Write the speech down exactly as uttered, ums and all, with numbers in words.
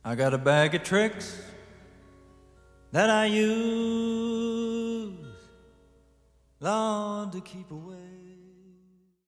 I got a bag of tricks that I use, Lord, to keep away